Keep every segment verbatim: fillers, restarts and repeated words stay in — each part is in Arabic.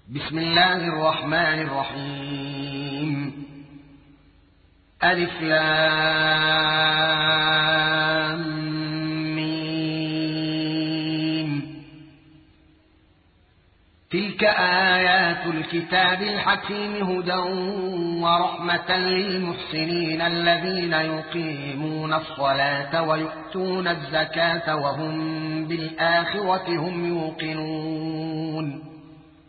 بسم الله الرحمن الرحيم. ألف لام ميم. تلك آيات الكتاب الحكيم هدى ورحمة للمحسنين الذين يقيمون الصلاة ويؤتون الزكاة وهم بالآخرة هم يوقنون.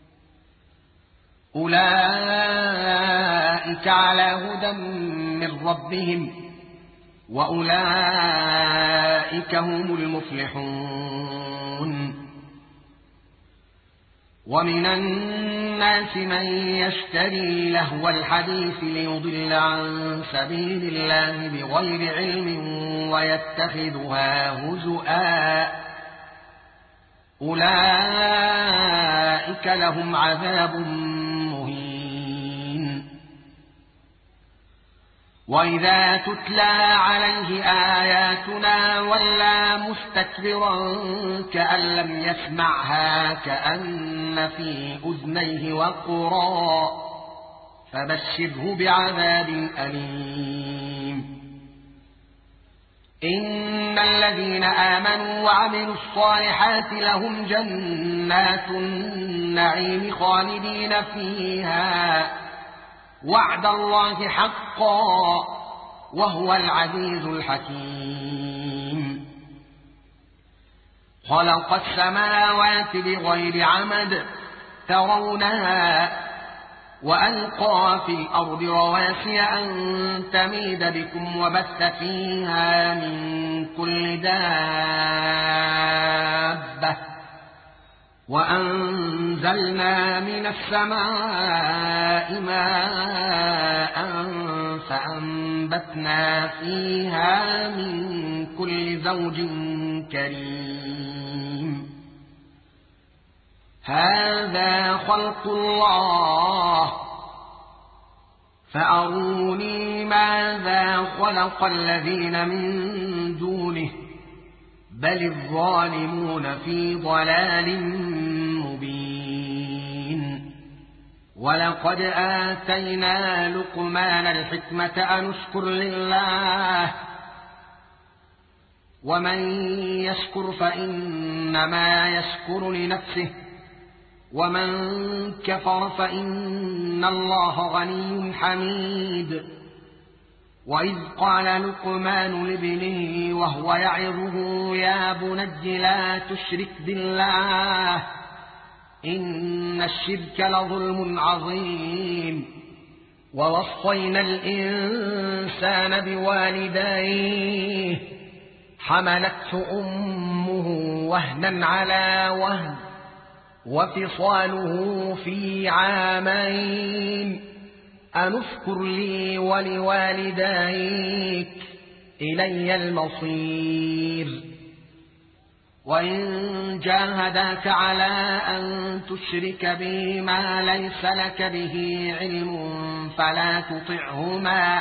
أولئك على هدى من ربهم وأولئك هم المفلحون. ومن الناس من يشتري لهو الحديث ليضل عن سبيل الله بغير علم ويتخذها هزؤا، أولئك لهم عذاب مهين. وإذا تتلى عليه آياتنا ولى مستكبرا كأن لم يسمعها كأن في أذنيه وقرا، فبشره بعذاب أليم. إن الذين آمنوا وعملوا الصالحات لهم جنات النعيم خالدين فيها، وعد الله حقا وهو العزيز الحكيم. خلق السماوات بغير عمد ترونها وألقى في الأرض رواسي أن تميد بكم وبث فيها من كل دابة، وأنزلنا من السماء ماء فأنبتنا فيها من كل زوج كريم. هذا خلق الله فأروني ماذا خلق الذين من دونه، بل الظالمون في ضلال مبين. ولقد آتينا لقمان الحكمة أن اشكر لله، ومن يشكر فإنما يشكر لنفسه، ومن كفر فإن الله غني حميد. وإذ قال لقمان لابنه وهو يعظه يا بني لا تشرك بالله إن الشرك لظلم عظيم. ووصينا الإنسان بوالديه حملته أمه وهنا على وهن وفصاله في عامين أن اشكر لي ولوالديك إلي المصير. وإن جاهداك على أن تشرك بي ما ليس لك به علم فلا تطعهما،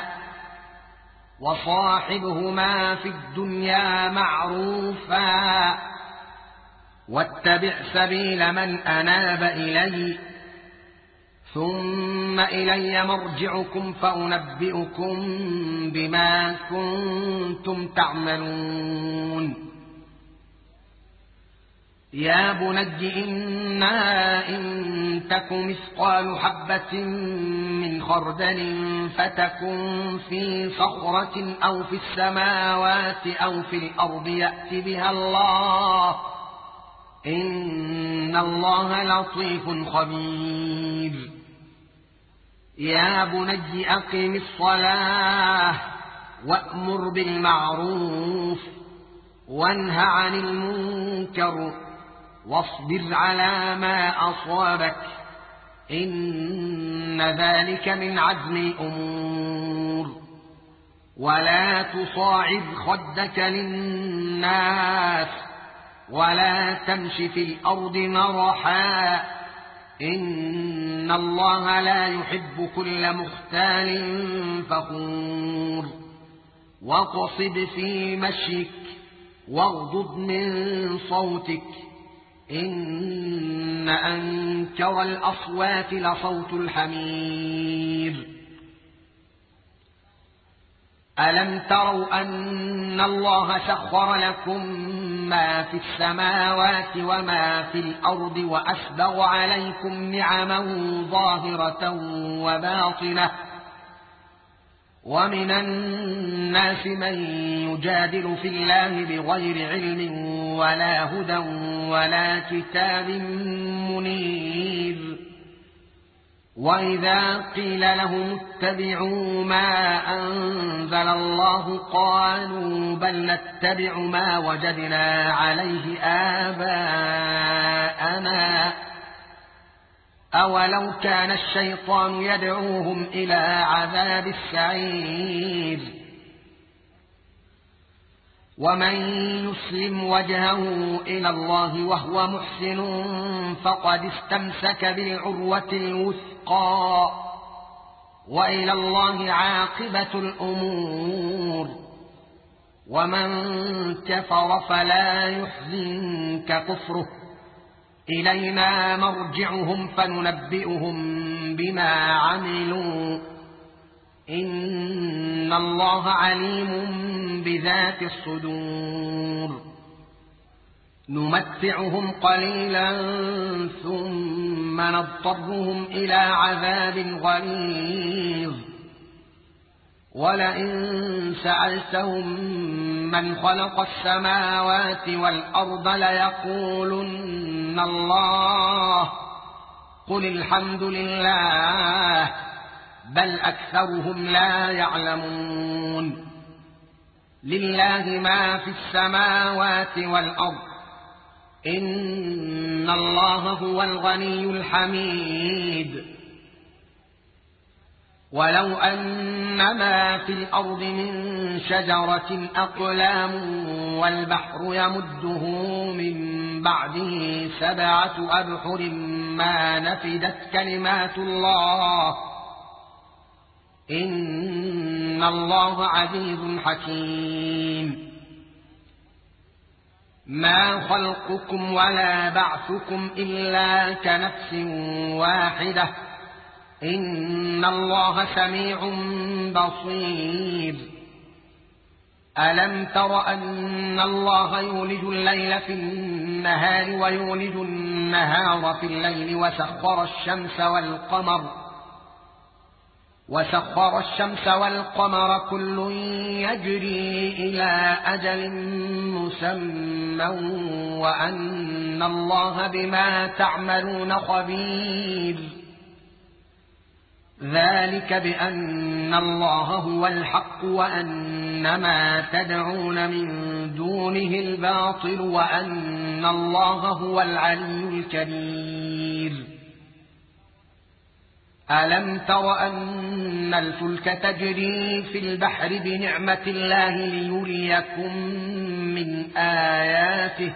وصاحبهما في الدنيا معروفا، واتبع سبيل من أناب إلي، ثم إلي مرجعكم فأنبئكم بما كنتم تعملون. يا بني إنها إن تك مثقال حبة من خردل فتكن في صخرة أو في السماوات أو في الأرض يأت بها الله، إن الله لطيف خبير. يا بني أقم الصلاة وأمر بالمعروف وانه عن المنكر واصبر على ما أصابك، إن ذلك من عزم الأمور. ولا تصاعد خدك للناس ولا تمش في الأرض مرحا، إن الله لا يحب كل مختال فخور. واقصد في مشيك واغضض من صوتك، إن أنكر الأصوات لصوت الحمير. ألم تروا أن الله سخر لكم ما في السماوات وما في الأرض وأسبغ عليكم نعما ظاهرة وباطنة، ومن الناس من يجادل في الله بغير علم ولا هدى ولا كتاب منير. وإذا قيل لهم اتبعوا ما أنزل الله قالوا بل نتبع ما وجدنا عليه آباءنا أولو كان الشيطان يدعوهم إلى عذاب السعير. ومن يسلم وجهه إلى الله وهو محسن فقد استمسك بالعروة الوثقى وإلى الله عاقبة الأمور. ومن كفر فلا يحزنك كفره، إلينا مرجعهم فننبئهم بما عملوا، إن الله عليم بذات الصدور. نمتعهم قليلا ثم نضطرهم إلى عذاب غليظ. ولئن سألتهم من خلق السماوات والأرض ليقولن الله، قل الحمد لله بل أكثرهم لا يعلمون. لله ما في السماوات والأرض، إن الله هو الغني الحميد. ولو أن ما في الأرض من شجرة أقلام والبحر يمده من بعده سبعة أبحر ما نفدت كلمات الله، إن الله عزيز حكيم. ما خلقكم ولا بعثكم إلا كنفس واحدة، إن الله سميع بصير. ألم تر أن الله يولج الليل في النهار ويولج النهار في الليل وسخر الشمس والقمر وسخر الشمس والقمر كل يجري إلى أجل مسمى وأن الله بما تعملون خبير. ذلك بأن الله هو الحق وأن ما تدعون من دونه الباطل وأن الله هو العلي الكبير. ألم تر أن الفلك تجري في البحر بنعمة الله ليريكم من آياته،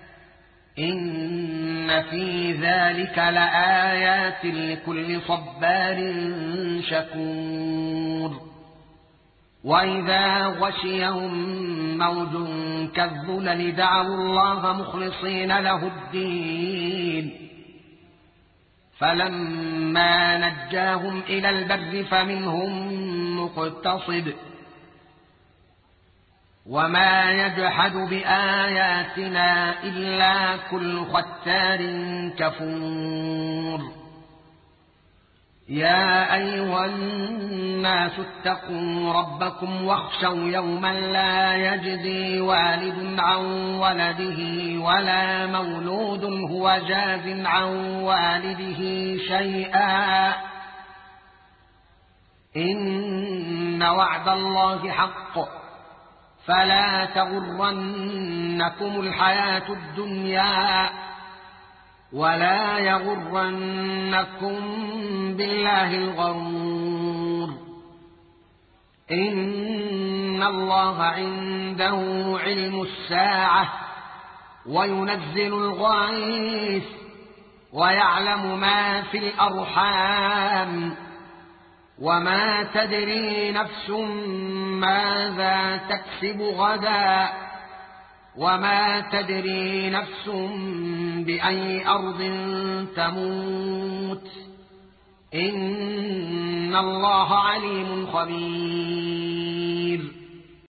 إن في ذلك لآيات لكل صبار شكور. وإذا غشيهم موج كالظلل دعوا الله مخلصين له الدين، فلما نجاهم إلى البر فمنهم مقتصد، وما يجحد بآياتنا إلا كل ختار كفور. يا أيها الناس اتقوا ربكم واخشوا يوما لا يجزي والد عن ولده ولا مولود هو جاز عن والده شيئا، إن وعد الله حق فلا تغرنكم الحياة الدنيا ولا يغرنكم بالله الغرور. إن الله عنده علم الساعة وينزل الغيث ويعلم ما في الأرحام، وما تدري نفس ماذا تكسب غدا، وما تدري نفس بأي أرض تموت إن الله عليم خبير